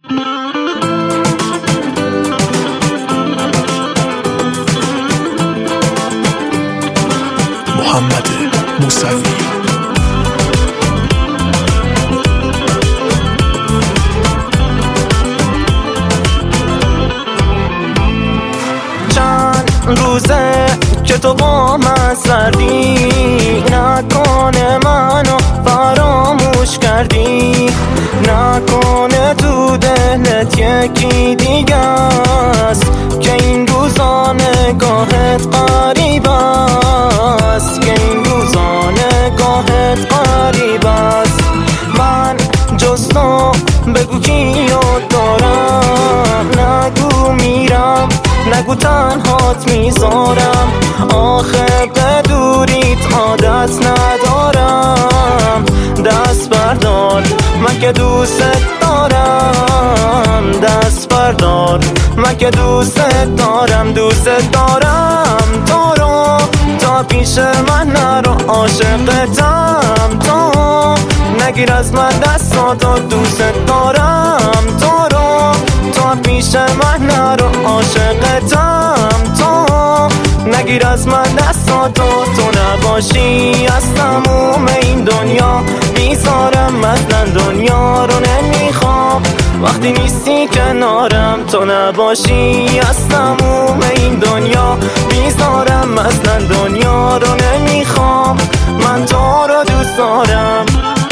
محمد موسوی. چند روزه که تو با من سردی، نکنه منو فراموش کردی، نکنه تو دلت یکی دیگه است که این روزا نگاهت قریب است، که این روزا نگاهت قریب است. من جز تو بگو کیو دارم، نگو میرم، نگو تنهات میذارم، آخه به دوریت عادت ندارم. دست بردار من که دوست دارم، دست بردار من که دوست دارم، دوست دارم تو رو، تا پیش من نرو، عاشقتم تو، نگیر از من دستاتو، دوست دارم تو رو، تا پیش من نرو، عاشقتم تو، نگیر از من دستاتو. تو نباشی از تموم این دنیا بیزارم، اصلا دنیا رو نمیخوام وقتی نیستی کنارم. تو نباشی از تموم این دنیا بیزارم، اصلا دنیا رو نمیخوام، من تو رو دوست دارم.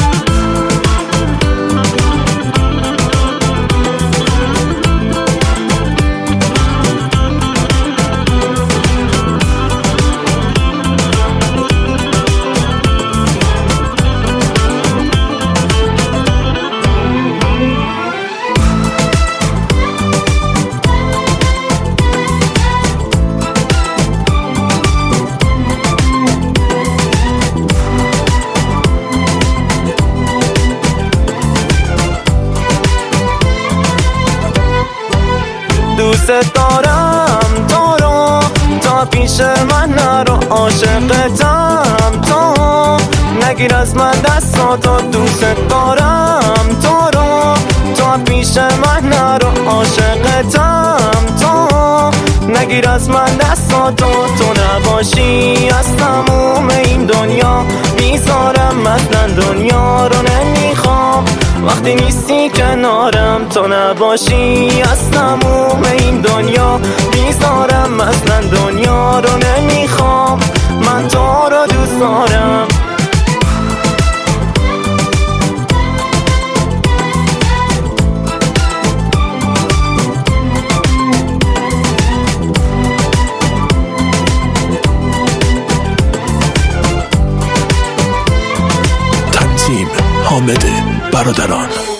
دوست دارم تو رو، تا پیش من نرو، عاشقتم تو، نگیر از من دستاتو، دوست دارم تو رو، تا پیش من نرو، عاشقتم تو، نگیر از من دستاتو. تو نباشی از تموم این دنیا بیزارم، اصلا دنیا رو نمیخوام وقتی نیستی کنارم. تو نباشی از تموم این دنیا بیزارم، اصلا دنیا رو نمیخوام، من تو رو دوست دارم. تنظیم حامد برادران.